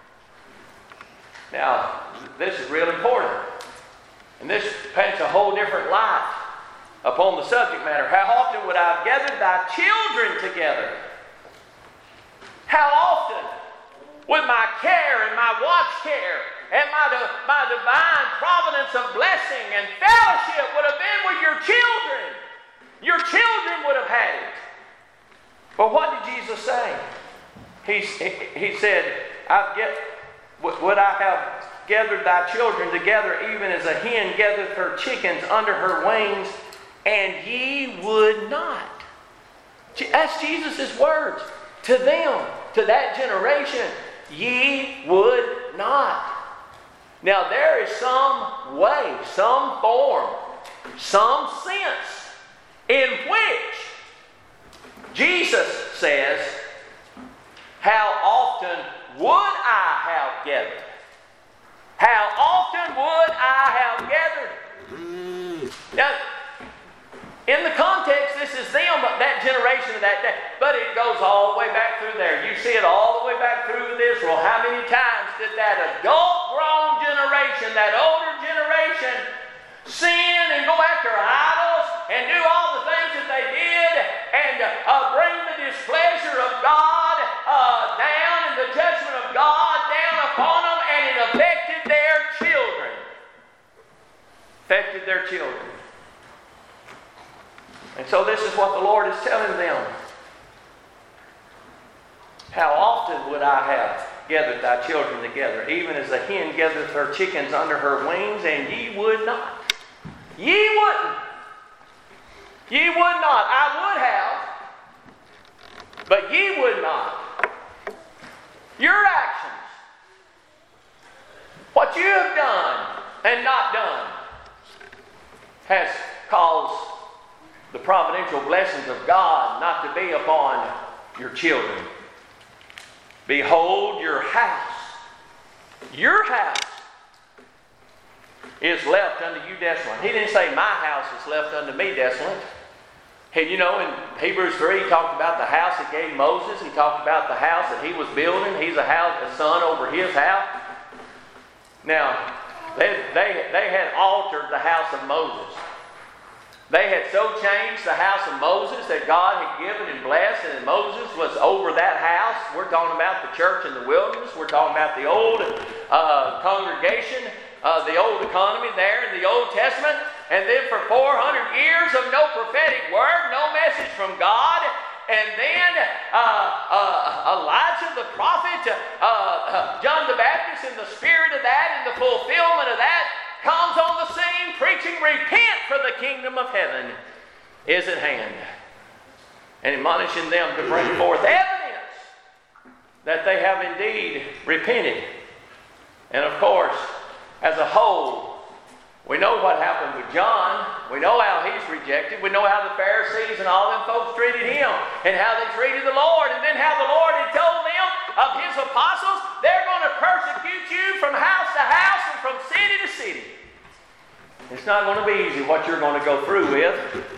S1: Now, this is real important. And this paints a whole different light upon the subject matter. How often would I have gathered thy children together? How often would my care and my watch care and my, my divine providence of blessing and fellowship would have been with your children? Your children would have had it. But what did Jesus say? He, he said, I've get, would I have gathered thy children together even as a hen gathereth her chickens under her wings, and ye would not. That's Jesus' words to them, to that generation. Ye would not. Now there is some way, some form, some sense in which Jesus says, how often would I have gathered? How often would I have gathered? Now, in the context, this is them, that generation of that day. But it goes all the way back through there. You see it all the way back through with Israel. How many times did that adult-grown generation, that older generation, sin and go after idols and do all the things that they did and uh, bring the displeasure of God uh, down and the judgment of God down upon them, and it affected their children. Affected their children. And so this is what the Lord is telling them. How often would I have gathered thy children together, even as a hen gathereth her chickens under her wings, and ye would not? Ye wouldn't. Ye would not. I would have, but ye would not. Your actions, what you have done and not done, has caused the providential blessings of God not to be upon your children. Behold, your house, your house is left unto you desolate. He didn't say, my house is left unto me desolate. Hey, you know, in Hebrews three, he talked about the house that gave Moses. He talked about the house that he was building. He's a, house, a son over his house. Now, they, they, they had altered the house of Moses. They had so changed the house of Moses that God had given and blessed, and Moses was over that house. We're talking about the church in the wilderness. We're talking about the old uh, congregation, uh, the old economy there in the Old Testament. And then for four hundred years of no prophetic word, no message from God. And then uh, uh, Elijah the prophet, uh, uh, John the Baptist, in the spirit of that, in the fulfillment of that, comes on the scene preaching, repent, for the kingdom of heaven is at hand. And admonishing them to bring forth evidence that they have indeed repented. And of course, as a whole, we know what happened with John. We know how he's rejected. We know how the Pharisees and all them folks treated him, and how they treated the Lord, and then how the Lord had told them of his apostles, they're going to persecute you from house to house and from city to city. It's not going to be easy what you're going to go through with.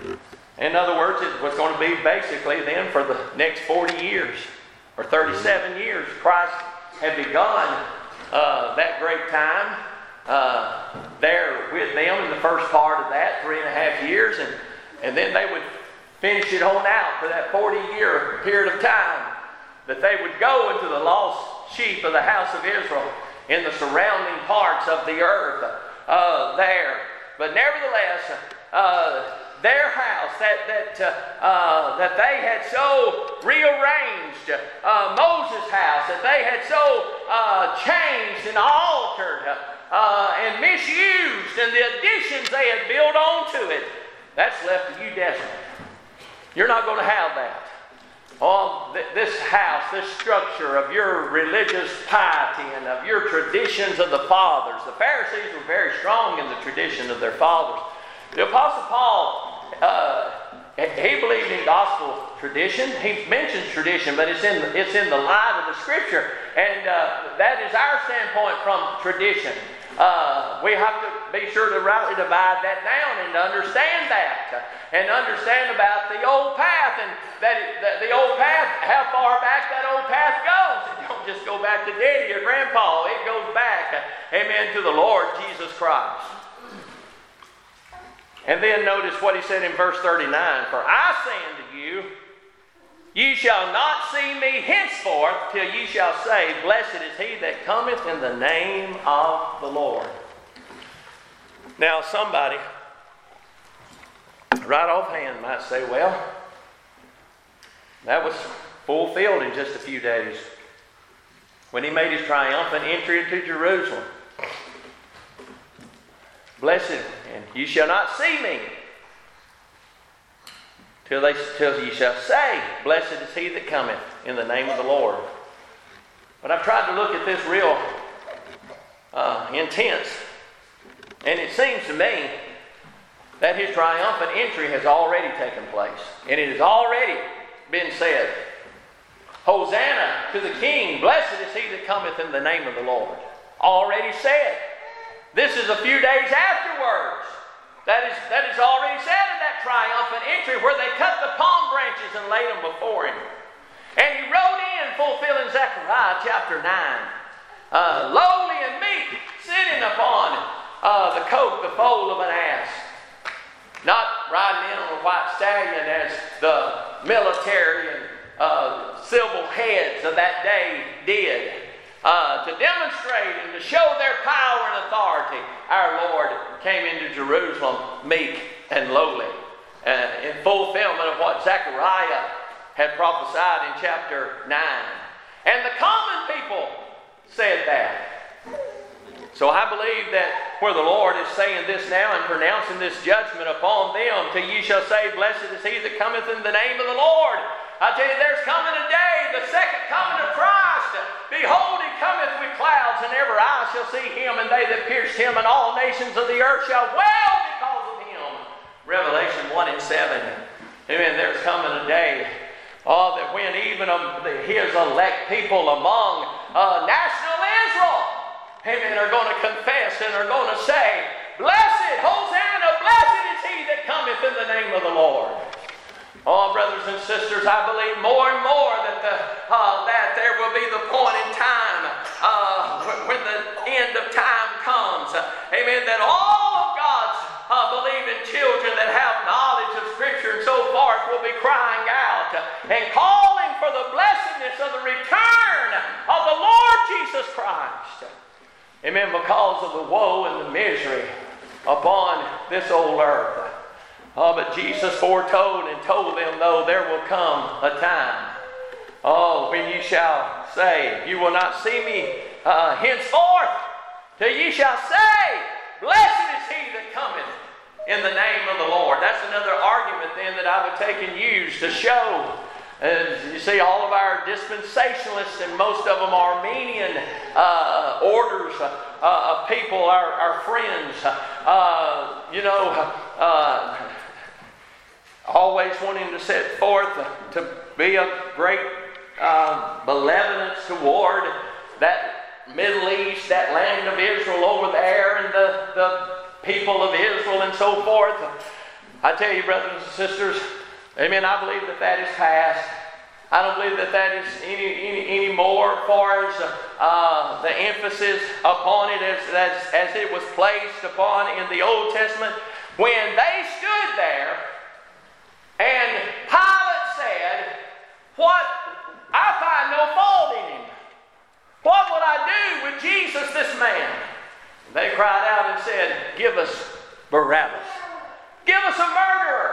S1: In other words, it was going to be basically then for the next forty years, or thirty-seven years. Christ had begun uh, that great time Uh, there with them in the first part of that, three and a half years, and, and then they would finish it on out for that forty-year period of time, that they would go into the lost sheep of the house of Israel in the surrounding parts of the earth uh, there. But nevertheless, uh, their house that that uh, uh, that they had so rearranged, uh, Moses' house that they had so uh, changed and altered, Uh, and misused, and the additions they had built onto it, that's left to you desolate. You're not going to have that. Oh, th- this house, this structure of your religious piety and of your traditions of the fathers. The Pharisees were very strong in the tradition of their fathers. The Apostle Paul, uh, he believed in gospel tradition. He mentions tradition, but it's in the, it's in the light of the Scripture, and uh, that is our standpoint from tradition. Uh, we have to be sure to rightly divide that down and to understand that, and understand about the old path, and that, it, that the old path, how far back that old path goes. It don't just go back to Daddy or Grandpa. It goes back, amen, to the Lord Jesus Christ. And then notice what he said in verse thirty-nine. For I say unto you, ye shall not see me henceforth till ye shall say, blessed is he that cometh in the name of the Lord. Now somebody, right offhand, might say, well, that was fulfilled in just a few days when he made his triumphant entry into Jerusalem. Blessed, and ye shall not see me till they till ye shall say, blessed is he that cometh in the name of the Lord. But I've tried to look at this real uh, intense, and it seems to me that his triumphant entry has already taken place, and it has already been said, Hosanna to the King, blessed is he that cometh in the name of the Lord. Already said. This is a few days afterwards. That is, that is already said in that triumphant entry, where they cut the palm branches and laid them before him. And he rode in, fulfilling Zechariah chapter nine, uh, lowly and meek, sitting upon uh, the coat, the foal of an ass. Not riding in on a white stallion as the military and uh, civil heads of that day did. Uh, to demonstrate and to show their power and authority, our Lord came into Jerusalem meek and lowly, uh, in fulfillment of what Zechariah had prophesied in chapter nine. And the common people said that. So I believe that where the Lord is saying this now and pronouncing this judgment upon them, till ye shall say, blessed is he that cometh in the name of the Lord. I tell you, there's coming a day, the second coming of Christ. Behold, he cometh with clouds, and every eye shall see him, and they that pierced him, and all nations of the earth shall wail because of him. Revelation one and seven. when even um, the, His elect people among uh, national Israel, amen, are going to confess and are going to say, blessed, Hosanna, blessed is He that cometh in the name of the Lord. Oh, brothers and sisters, I believe more and more that the, uh, that there will be the point in time uh, when the end of time comes. Amen. That all of God's uh, believing children that have knowledge of Scripture and so forth will be crying out and calling for the blessedness of the return of the Lord Jesus Christ. Amen. Because of the woe and the misery upon this old earth. Oh, but Jesus foretold and told them, though, there will come a time, oh, when ye shall say, you will not see me uh, henceforth, till ye shall say, blessed is he that cometh in the name of the Lord. That's another argument then that I would take and use to show. As you see, all of our dispensationalists and most of them Armenian uh, orders uh, of people, our, our friends, uh, you know, uh, always wanting to set forth to be a great uh, benevolence toward that Middle East, that land of Israel over there, and the, the people of Israel and so forth. I tell you, brothers and sisters, amen, I believe that that is past. I don't believe that that is any, any, any more as far as uh, the emphasis upon it as, as, as it was placed upon in the Old Testament. When they stood there, and Pilate said, what? I find no fault in him. What would I do with Jesus, this man? And they cried out and said, give us Barabbas. Give us a murderer.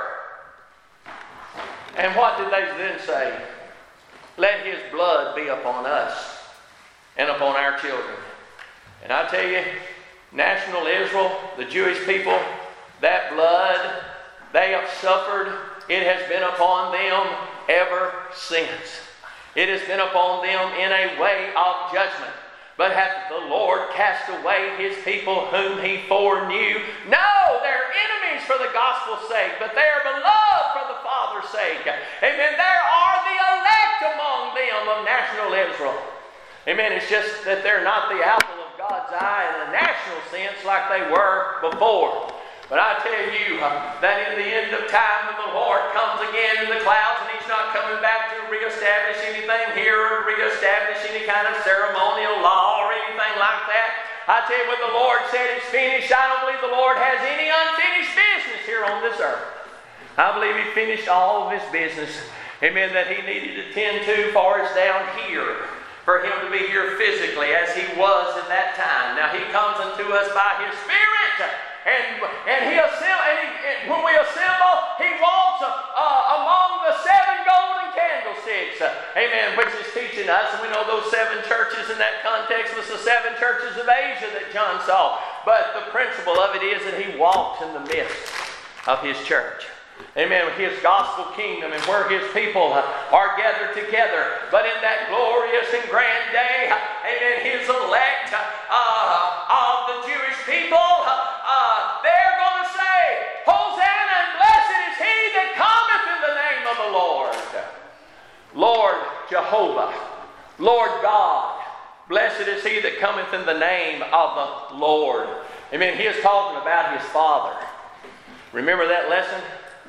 S1: And what did they then say? Let his blood be upon us and upon our children. And I tell you, national Israel, the Jewish people, that blood they have suffered, it has been upon them ever since. It has been upon them in a way of judgment. But hath the Lord cast away his people whom he foreknew? No, they're enemies for the gospel's sake, but they are beloved for the Father's sake. Amen. There are the elect among them of national Israel. Amen. It's just that they're not the apple of God's eye in a national sense like they were before. But I tell you uh, that in the end of time when the Lord comes again in the clouds, and he's not coming back to reestablish anything here or reestablish any kind of ceremonial law or anything like that. I tell you, when the Lord said it's finished, I don't believe the Lord has any unfinished business here on this earth. I believe he finished all of his business, amen, that he needed to tend to far as down here, for him to be here physically as he was in that time. Now he comes unto us by his Spirit. And, and, he assemble, and, he, and when we assemble, he walks uh, uh, among the seven golden candlesticks. Uh, amen. Which is teaching us, and we know those seven churches in that context was the seven churches of Asia that John saw. But the principle of it is that he walks in the midst of his church. Amen. His gospel kingdom and where his people uh, are gathered together. But in that glorious and grand day, uh, amen, his elect uh, of the Jewish people, uh, Uh, they're going to say, Hosanna and blessed is he that cometh in the name of the Lord. Lord Jehovah, Lord God, blessed is he that cometh in the name of the Lord. Amen. He is talking about his Father. Remember that lesson?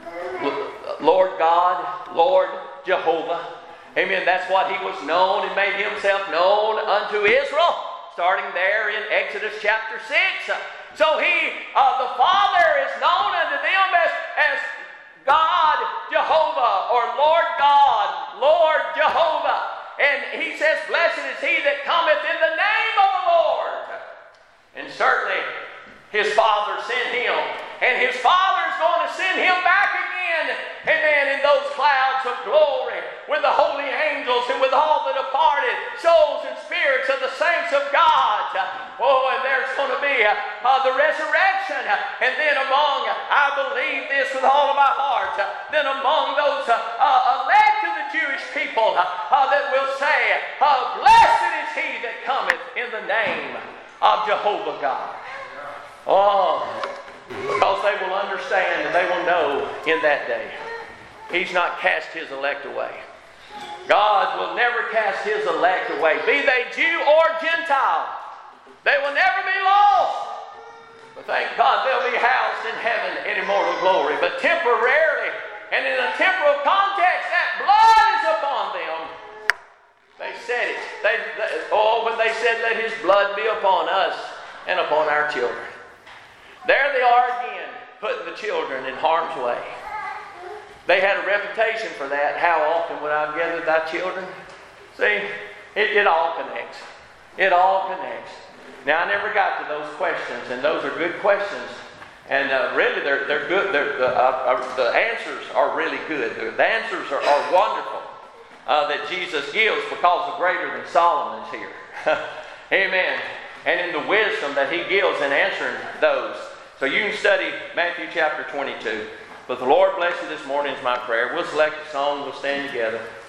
S1: Lord God, Lord Jehovah. Amen. That's what he was known and made himself known unto Israel, starting there in Exodus chapter six. So he, uh, the Father is known unto them as, as God Jehovah, or Lord God, Lord Jehovah. And he says, blessed is he that cometh in the name of the Lord. And certainly his Father sent him. And his Father is going to send him back again, amen, in those clouds of glory with the holy angels and with all the departed souls and spirits of the saints of God. Oh, and there's going to be uh, uh, the resurrection. And then among, I believe this with all of my heart, uh, then among those uh, uh, elect of the Jewish people uh, uh, that will say, uh, blessed is he that cometh in the name of Jehovah God. Oh, because they will understand and they will know in that day he's not cast his elect away. God will never cast His elect away, be they Jew or Gentile. They will never be lost. But thank God they'll be housed in heaven in immortal glory. But temporarily, and in a temporal context, that blood is upon them. They said it. They, they, oh, when they said, let His blood be upon us and upon our children. There they are again, putting the children in harm's way. They had a reputation for that. How often would I gather thy children? See, it, it all connects. It all connects. Now, I never got to those questions, and those are good questions. And uh, really, they're, they're good. They're, the, uh, uh, the answers are really good. The answers are, are wonderful uh, that Jesus gives, because of greater than Solomon is here. Amen. And in the wisdom that He gives in answering those. So you can study Matthew chapter twenty-two. But the Lord bless you this morning is my prayer. We'll select a song. We'll stand together.